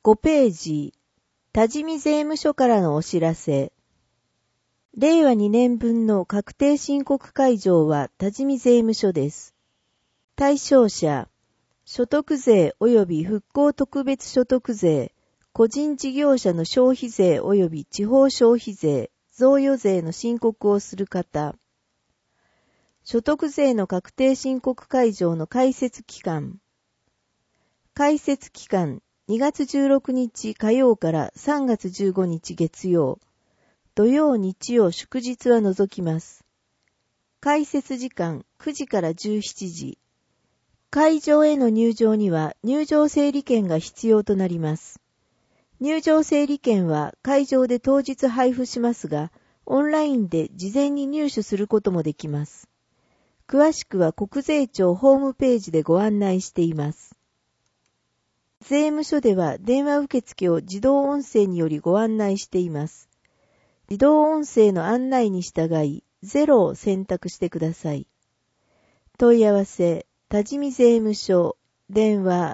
5ページ、多治見税務署からのお知らせ。令和2年分の確定申告開場は多治見税務署です。対象者、所得税及び復興特別所得税、個人事業者の消費税及び地方消費税、贈与税の申告をする方。所得税の確定申告開場の開設期間。開設期間、2月16日火曜から3月15日月曜。土曜日曜祝日は除きます。開設時間9時から17時。会場への入場には入場整理券が必要となります。入場整理券は会場で当日配布しますが、オンラインで事前に入手することもできます。詳しくは国税庁ホームページでご案内しています。税務署では電話受付を自動音声によりご案内しています。自動音声の案内に従い、0を選択してください。問い合わせ、多治見税務署、電話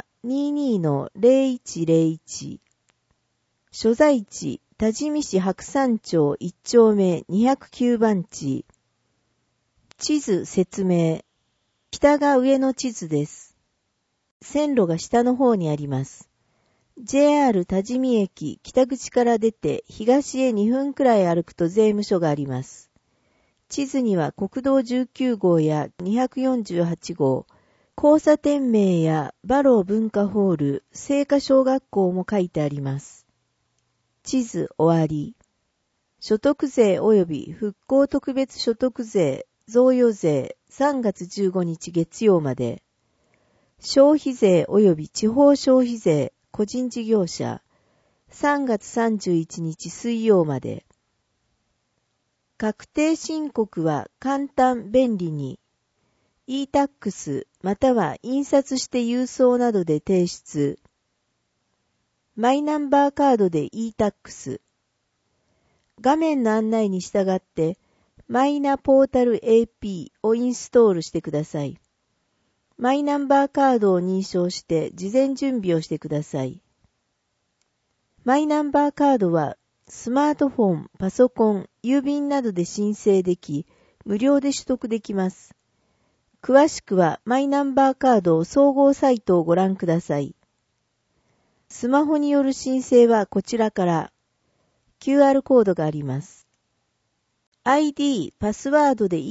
22-0101。所在地、多治見市白山町1丁目209番地。地図説明。北が上の地図です。線路が下の方にあります。JR 多治見駅北口から出て東へ2分くらい歩くと税務署があります。地図には国道19号や248号、交差点名やバロー文化ホール、精華小学校も書いてあります。地図終わり。所得税及び復興特別所得税、贈与税3月15日月曜まで。消費税及び地方消費税、個人事業者、3月31日水曜まで。確定申告は簡単便利に、e-tax または印刷して郵送などで提出。マイナンバーカードで e-tax。画面の案内に従って、マイナポータル AP をインストールしてください。マイナンバーカードを認証して事前準備をしてください。マイナンバーカードはスマートフォン、パソコン、郵便などで申請でき、無料で取得できます。詳しくはマイナンバーカード総合サイトをご覧ください。スマホによる申請はこちらから QR コードがあります。ID、パスワードで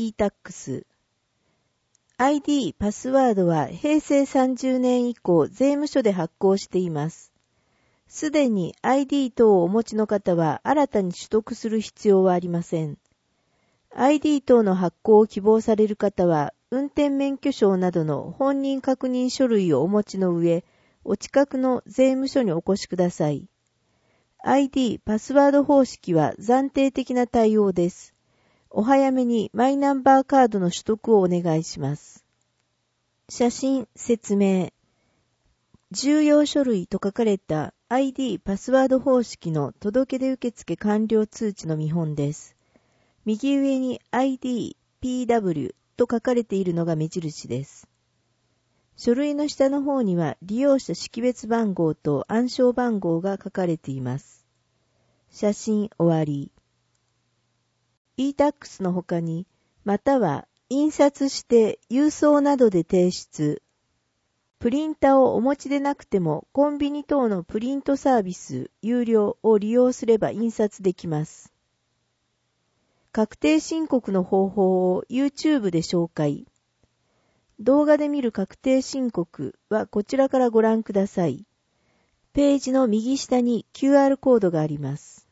e-tax。ID、パスワードは平成30年以降税務署で発行しています。すでに ID 等をお持ちの方は新たに取得する必要はありません。ID 等の発行を希望される方は、運転免許証などの本人確認書類をお持ちの上、お近くの税務署にお越しください。ID、パスワード方式は暫定的な対応です。お早めにマイナンバーカードの取得をお願いします。写真、説明。重要書類と書かれた ID パスワード方式の届出受付完了通知の見本です。右上に ID、PW と書かれているのが目印です。書類の下の方には利用者識別番号と暗証番号が書かれています。写真終わり。e-tax の他に、または印刷して郵送などで提出。プリンターをお持ちでなくてもコンビニ等のプリントサービス有料を利用すれば印刷できます。確定申告の方法を YouTube で紹介。動画で見る確定申告はこちらからご覧ください。ページの右下に QR コードがあります。